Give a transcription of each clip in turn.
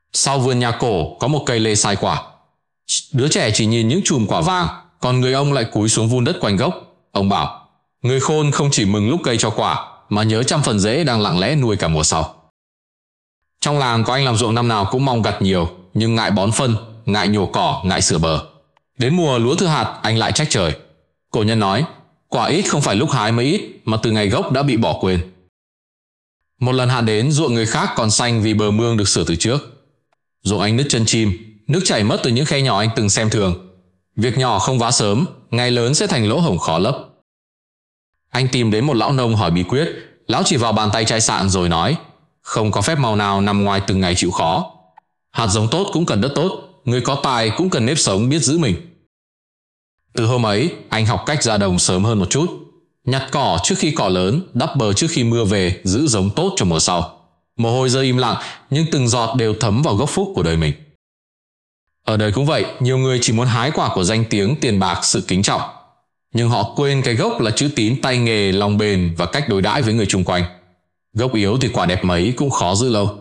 Sau vườn nhà cổ có một cây lê sai quả. Đứa trẻ chỉ nhìn những chùm quả vàng, còn người ông lại cúi xuống vun đất quanh gốc. Ông bảo, người khôn không chỉ mừng lúc cây cho quả, mà nhớ trăm phần rễ đang lặng lẽ nuôi cả mùa sau. Trong làng có anh làm ruộng năm nào cũng mong gặt nhiều, nhưng ngại bón phân, ngại nhổ cỏ, ngại sửa bờ. Đến mùa lúa thu hạt, anh lại trách trời. Cổ nhân nói, quả ít không phải lúc hái mới ít, mà từ ngày gốc đã bị bỏ quên. Một lần hạn đến, ruộng người khác còn xanh vì bờ mương được sửa từ trước. Ruộng anh nứt chân chim, nước chảy mất từ những khe nhỏ anh từng xem thường. Việc nhỏ không vá sớm, ngày lớn sẽ thành lỗ hổng khó lấp. Anh tìm đến một lão nông hỏi bí quyết. Lão chỉ vào bàn tay chai sạn rồi nói, không có phép màu nào nằm ngoài từng ngày chịu khó. Hạt giống tốt cũng cần đất tốt, người có tài cũng cần nếp sống biết giữ mình. Từ hôm ấy, anh học cách ra đồng sớm hơn một chút. Nhặt cỏ trước khi cỏ lớn, đắp bờ trước khi mưa về, giữ giống tốt cho mùa sau. Mồ hôi rơi im lặng, nhưng từng giọt đều thấm vào gốc phúc của đời mình. Ở đời cũng vậy, nhiều người chỉ muốn hái quả của danh tiếng, tiền bạc, sự kính trọng. Nhưng họ quên cái gốc là chữ tín, tay nghề, lòng bền và cách đối đãi với người chung quanh. Gốc yếu thì quả đẹp mấy cũng khó giữ lâu.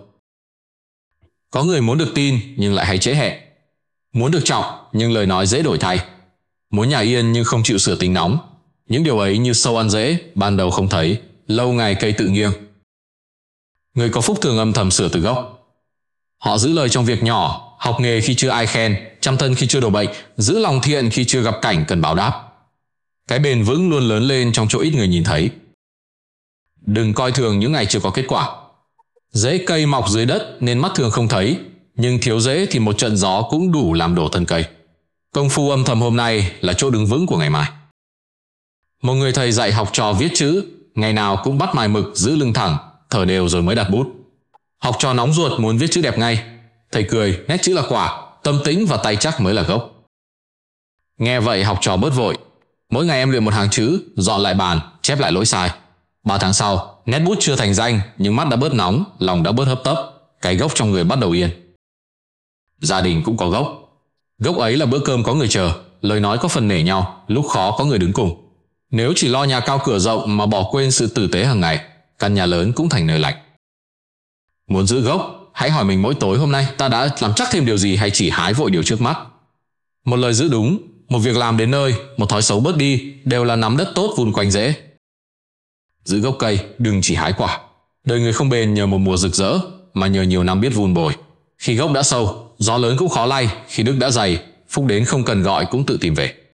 Có người muốn được tin nhưng lại hay trễ hẹn. Muốn được trọng nhưng lời nói dễ đổi thay. Muốn nhà yên nhưng không chịu sửa tính nóng. Những điều ấy như sâu ăn rễ, ban đầu không thấy, lâu ngày cây tự nghiêng. Người có phúc thường âm thầm sửa từ gốc. Họ giữ lời trong việc nhỏ, học nghề khi chưa ai khen, chăm thân khi chưa đổ bệnh, giữ lòng thiện khi chưa gặp cảnh cần báo đáp. Cái bền vững luôn lớn lên trong chỗ ít người nhìn thấy. Đừng coi thường những ngày chưa có kết quả. Rễ cây mọc dưới đất nên mắt thường không thấy, nhưng thiếu rễ thì một trận gió cũng đủ làm đổ thân cây. Công phu âm thầm hôm nay là chỗ đứng vững của ngày mai. Một người thầy dạy học trò viết chữ, ngày nào cũng bắt mài mực, giữ lưng thẳng, thở đều rồi mới đặt bút. Học trò nóng ruột muốn viết chữ đẹp ngay. Thầy cười, nét chữ là quả, tâm tĩnh và tay chắc mới là gốc. Nghe vậy học trò bớt vội. Mỗi ngày em luyện một hàng chữ, dọn lại bàn, chép lại lỗi sai. 3 tháng sau, nét bút chưa thành danh, nhưng mắt đã bớt nóng, lòng đã bớt hấp tấp, cái gốc trong người bắt đầu yên. Gia đình cũng có gốc. Gốc ấy là bữa cơm có người chờ, lời nói có phần nể nhau, lúc khó có người đứng cùng. Nếu chỉ lo nhà cao cửa rộng mà bỏ quên sự tử tế hàng ngày, căn nhà lớn cũng thành nơi lạnh. Muốn giữ gốc, hãy hỏi mình mỗi tối hôm nay ta đã làm chắc thêm điều gì hay chỉ hái vội điều trước mắt. Một lời giữ đúng, một việc làm đến nơi, một thói xấu bớt đi đều là nắm đất tốt vun quanh rễ. Giữ gốc cây, đừng chỉ hái quả. Đời người không bền nhờ một mùa rực rỡ, mà nhờ nhiều năm biết vun bồi. Khi gốc đã sâu, gió lớn cũng khó lay, khi đức đã dày, phúc đến không cần gọi cũng tự tìm về.